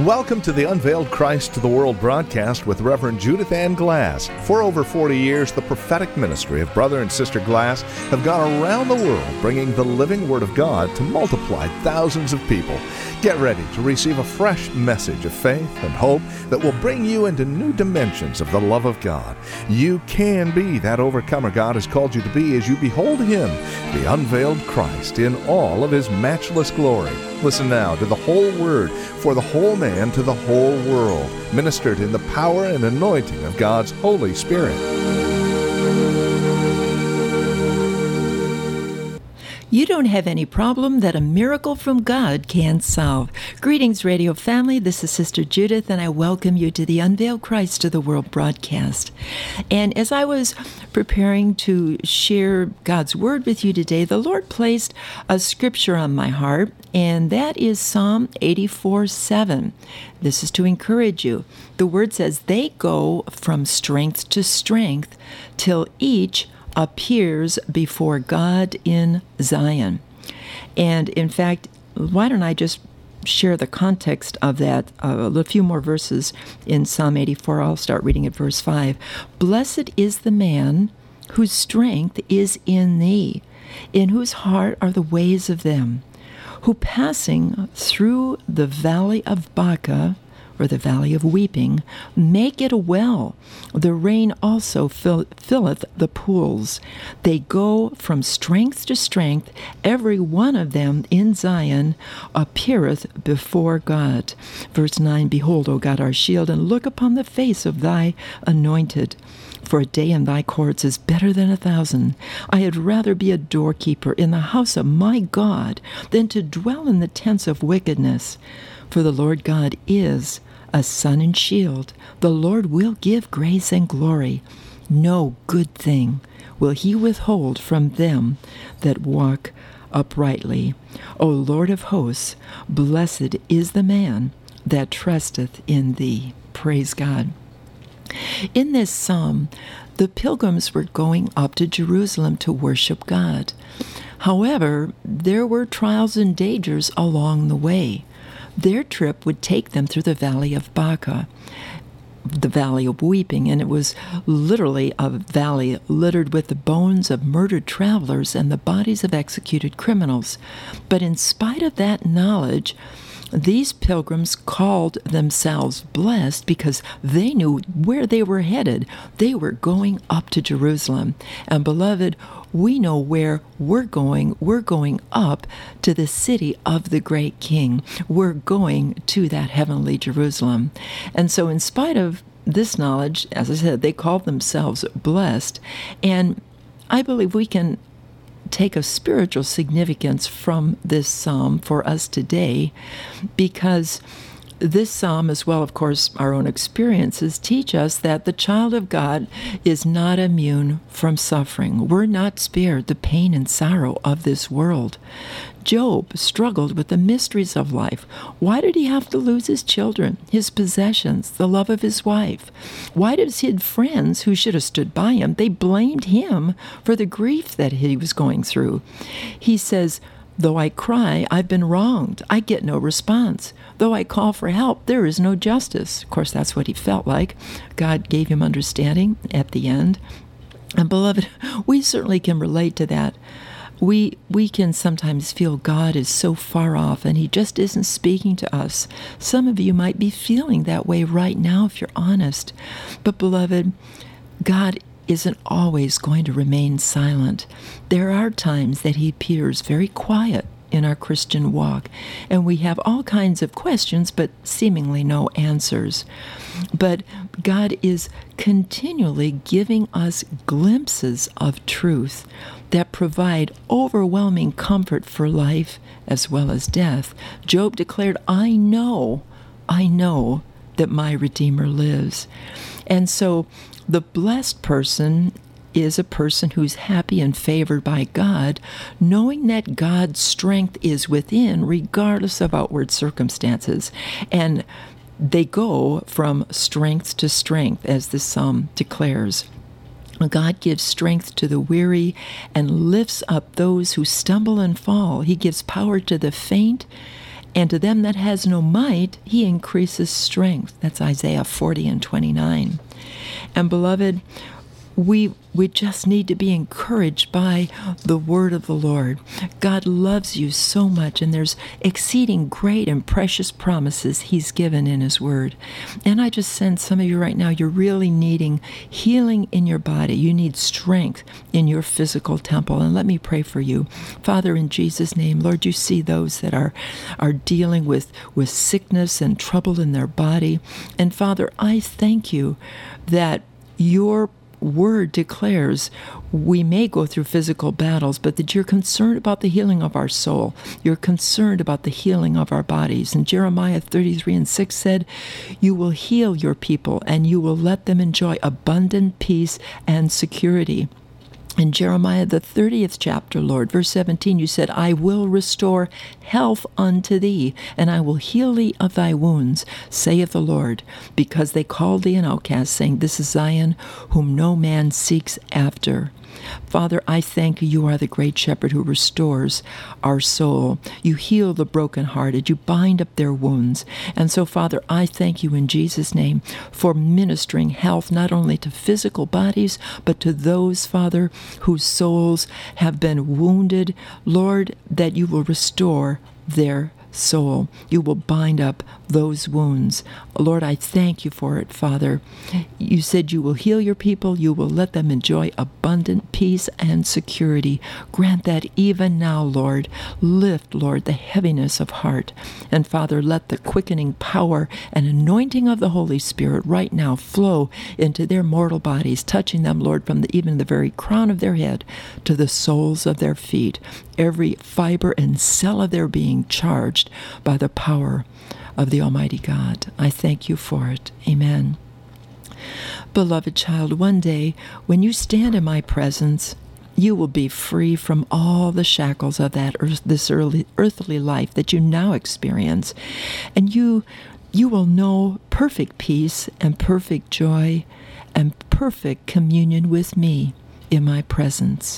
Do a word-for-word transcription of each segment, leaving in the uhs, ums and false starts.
Welcome to the Unveiled Christ to the World broadcast with Reverend Judith Ann Glass. For over forty years, the prophetic ministry of Brother and Sister Glass have gone around the world bringing the living Word of God to multiply thousands of people. Get ready to receive a fresh message of faith and hope that will bring you into new dimensions of the love of God. You can be that overcomer God has called you to be as you behold Him, the unveiled Christ, in all of His matchless glory. Listen now to the whole Word for the whole man to the whole world, ministered in the power and anointing of God's Holy Spirit. You don't have any problem that a miracle from God can't solve. Greetings, radio family. This is Sister Judith, and I welcome you to the Unveiled Christ to the World broadcast. And as I was preparing to share God's Word with you today, the Lord placed a scripture on my heart, and that is Psalm eighty-four seven. This is to encourage you. The Word says, "They go from strength to strength till each appears before God in Zion." And in fact, why don't I just share the context of that, uh, a few more verses in Psalm eighty-four. I'll start reading at verse five. "Blessed is the man whose strength is in thee, in whose heart are the ways of them, who passing through the valley of Baca," or the valley of weeping, "make it a well. The rain also fill, filleth the pools. They go from strength to strength. Every one of them in Zion appeareth before God." Verse nine, "Behold, O God, our shield, and look upon the face of thy anointed. For a day in thy courts is better than a thousand. I had rather be a doorkeeper in the house of my God than to dwell in the tents of wickedness. For the Lord God is a sun and shield. The Lord will give grace and glory. No good thing will he withhold from them that walk uprightly. O Lord of hosts, blessed is the man that trusteth in thee." Praise God. In this psalm, the pilgrims were going up to Jerusalem to worship God. However, there were trials and dangers along the way. Their trip would take them through the valley of Baca, the valley of weeping, and it was literally a valley littered with the bones of murdered travelers and the bodies of executed criminals. But in spite of that knowledge, these pilgrims called themselves blessed because they knew where they were headed. They were going up to Jerusalem. And beloved, we know where we're going. We're going up to the city of the great King. We're going to that heavenly Jerusalem. And so in spite of this knowledge, as I said, they called themselves blessed. And I believe we can take a spiritual significance from this psalm for us today, because this psalm, as well, of course, our own experiences, teach us that the child of God is not immune from suffering. We're not spared the pain and sorrow of this world. Job struggled with the mysteries of life. Why did he have to lose his children, his possessions, the love of his wife? Why did he have friends who should have stood by him? They blamed him for the grief that he was going through. He says, "Though I cry, I've been wronged. I get no response. Though I call for help, there is no justice." Of course, that's what he felt like. God gave him understanding at the end. And beloved, we certainly can relate to that. We we can sometimes feel God is so far off and He just isn't speaking to us. Some of you might be feeling that way right now if you're honest. But beloved, God isn't always going to remain silent. There are times that He appears very quiet in our Christian walk, and we have all kinds of questions but seemingly no answers. But God is continually giving us glimpses of truth that provide overwhelming comfort for life as well as death. Job declared, "I know, I know that my Redeemer lives." And so the blessed person is a person who's happy and favored by God, knowing that God's strength is within regardless of outward circumstances. And they go from strength to strength, as this psalm declares. God gives strength to the weary and lifts up those who stumble and fall. He gives power to the faint And to them that has no might, he increases strength. That's Isaiah forty and twenty-nine. And beloved, we we just need to be encouraged by the word of the Lord. God loves you so much, and there's exceeding great and precious promises he's given in his word. And I just sense some of you right now, you're really needing healing in your body. You need strength in your physical temple. And let me pray for you. Father, in Jesus' name, Lord, you see those that are, are dealing with, with sickness and trouble in their body. And Father, I thank you that your word declares we may go through physical battles, but that you're concerned about the healing of our soul. You're concerned about the healing of our bodies. And Jeremiah thirty-three and six said, you will heal your people and you will let them enjoy abundant peace and security. In Jeremiah, the thirtieth chapter, Lord, verse seventeen, you said, I will restore health unto thee, and I will heal thee of thy wounds, saith the Lord, because they called thee an outcast, saying, this is Zion, whom no man seeks after. Father, I thank you, you are the great shepherd who restores our soul. You heal the brokenhearted. You bind up their wounds. And so, Father, I thank you in Jesus' name for ministering health not only to physical bodies, but to those, Father, whose souls have been wounded. Lord, that you will restore their soul. You will bind up those wounds. Lord, I thank you for it, Father. You said you will heal your people. You will let them enjoy abundant peace and security. Grant that even now, Lord. Lift, Lord, the heaviness of heart. And Father, let the quickening power and anointing of the Holy Spirit right now flow into their mortal bodies, touching them, Lord, from the, even the very crown of their head to the soles of their feet. Every fiber and cell of their being charged by the power of the Almighty God. I thank you for it. Amen. Beloved child, one day when you stand in my presence, you will be free from all the shackles of that earth, this early, earthly life that you now experience, and you you will know perfect peace and perfect joy and perfect communion with me in my presence.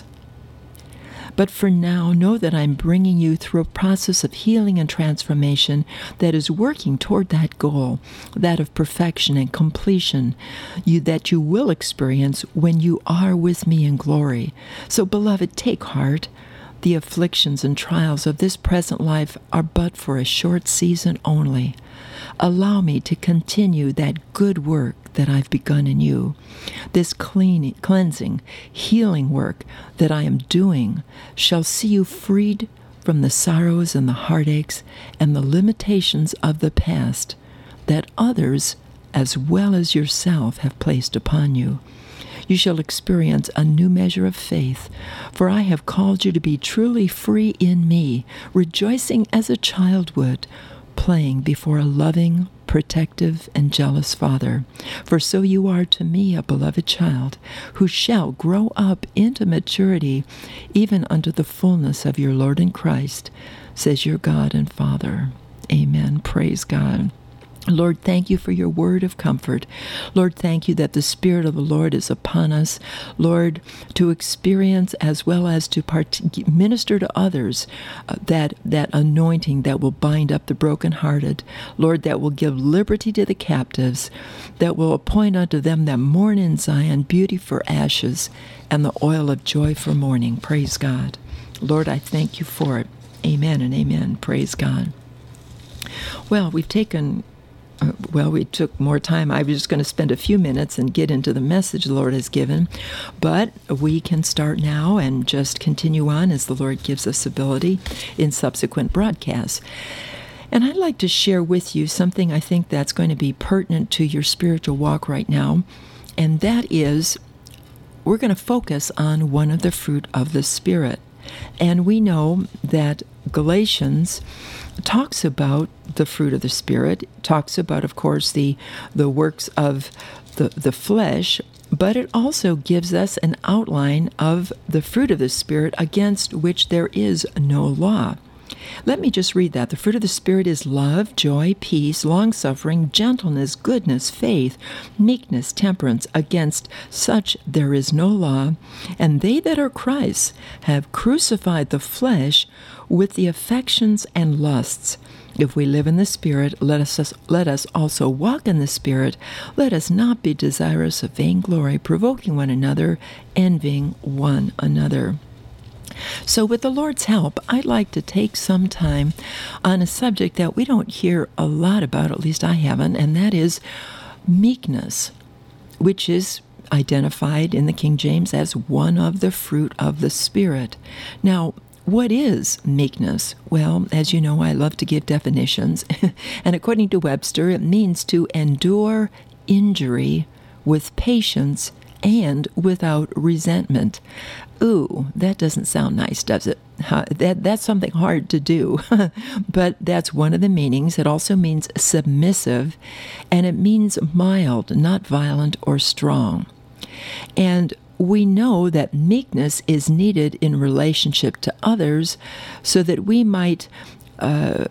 But for now, know that I'm bringing you through a process of healing and transformation that is working toward that goal, that of perfection and completion, you, that you will experience when you are with me in glory. So, beloved, take heart. The afflictions and trials of this present life are but for a short season only. Allow me to continue that good work that I've begun in you. This cleaning, cleansing, healing work that I am doing shall see you freed from the sorrows and the heartaches and the limitations of the past that others, as well as yourself, have placed upon you. You shall experience a new measure of faith, for I have called you to be truly free in me, rejoicing as a child would, playing before a loving, protective, and jealous Father. For so you are to me a beloved child, who shall grow up into maturity, even unto the fullness of your Lord and Christ, says your God and Father. Amen. Praise God. Lord, thank you for your word of comfort. Lord, thank you that the Spirit of the Lord is upon us, Lord, to experience as well as to part- minister to others uh, that, that anointing that will bind up the brokenhearted, Lord, that will give liberty to the captives, that will appoint unto them that mourn in Zion beauty for ashes and the oil of joy for mourning. Praise God. Lord, I thank you for it. Amen and amen. Praise God. Well, we've taken... Uh, well, we took more time. I was just going to spend a few minutes and get into the message the Lord has given. But we can start now and just continue on as the Lord gives us ability in subsequent broadcasts. And I'd like to share with you something I think that's going to be pertinent to your spiritual walk right now. And that is, we're going to focus on one of the fruit of the Spirit. And we know that Galatians talks about the fruit of the Spirit, talks about, of course, the the works of the, the flesh, but it also gives us an outline of the fruit of the Spirit against which there is no law. Let me just read that. The fruit of the Spirit is love, joy, peace, long-suffering, gentleness, goodness, faith, meekness, temperance. Against such there is no law. And they that are Christ's have crucified the flesh with the affections and lusts. If we live in the Spirit, let us, let us also walk in the Spirit. Let us not be desirous of vainglory, provoking one another, envying one another. So with the Lord's help, I'd like to take some time on a subject that we don't hear a lot about, at least I haven't, and that is meekness, which is identified in the King James as one of the fruit of the Spirit. Now, what is meekness? Well, as you know, I love to give definitions, and according to Webster, it means to endure injury with patience and without resentment. Ooh, that doesn't sound nice, does it? Uh, that that's something hard to do, but that's one of the meanings. It also means submissive, and it means mild, not violent or strong. And we know that meekness is needed in relationship to others so that we might uh,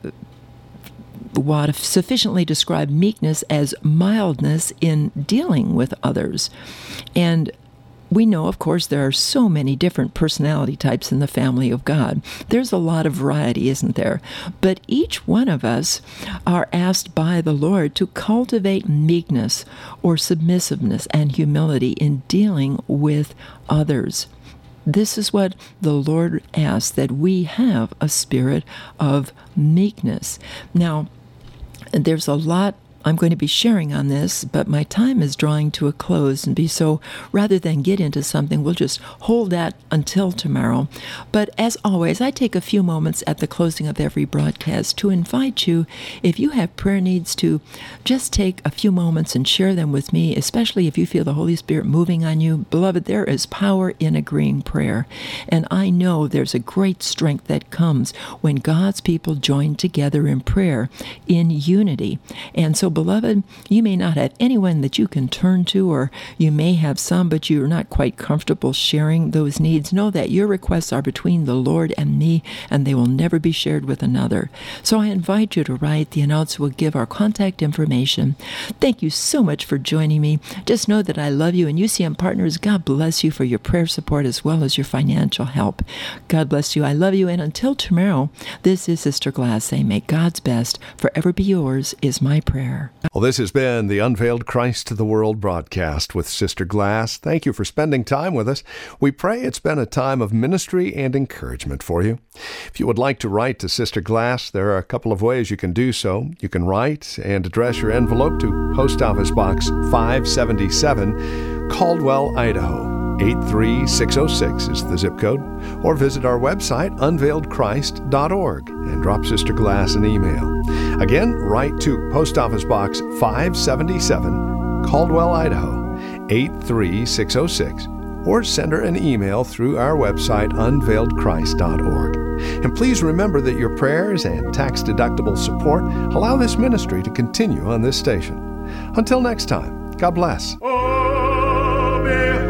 what sufficiently describe meekness as mildness in dealing with others. And we know, of course, there are so many different personality types in the family of God. There's a lot of variety, isn't there? But each one of us are asked by the Lord to cultivate meekness or submissiveness and humility in dealing with others. This is what the Lord asks, that we have a spirit of meekness. Now, there's a lot I'm going to be sharing on this, but my time is drawing to a close, and be so rather than get into something, we'll just hold that until tomorrow. But as always, I take a few moments at the closing of every broadcast to invite you, if you have prayer needs, to just take a few moments and share them with me, especially if you feel the Holy Spirit moving on you. Beloved, there is power in agreeing prayer, and I know there's a great strength that comes when God's people join together in prayer in unity. And so beloved, you may not have anyone that you can turn to, or you may have some, but you're not quite comfortable sharing those needs. Know that your requests are between the Lord and me, and they will never be shared with another. So I invite you to write. The announcer will give our contact information. Thank you so much for joining me. Just know that I love you, and U C M Partners, God bless you for your prayer support as well as your financial help. God bless you. I love you, and until tomorrow, this is Sister Glass saying, may God's best forever be yours is my prayer. Well, this has been the Unveiled Christ to the World broadcast with Sister Glass. Thank you for spending time with us. We pray it's been a time of ministry and encouragement for you. If you would like to write to Sister Glass, there are a couple of ways you can do so. You can write and address your envelope to Post Office Box five seventy-seven, Caldwell, Idaho. eight three six oh six is the zip code, or visit our website, unveiled christ dot org, and drop Sister Glass an email. Again, write to Post Office Box five seventy-seven, Caldwell, Idaho, eight three six oh six, or send her an email through our website, unveiled christ dot org. And please remember that your prayers and tax-deductible support allow this ministry to continue on this station. Until next time, God bless. Oh,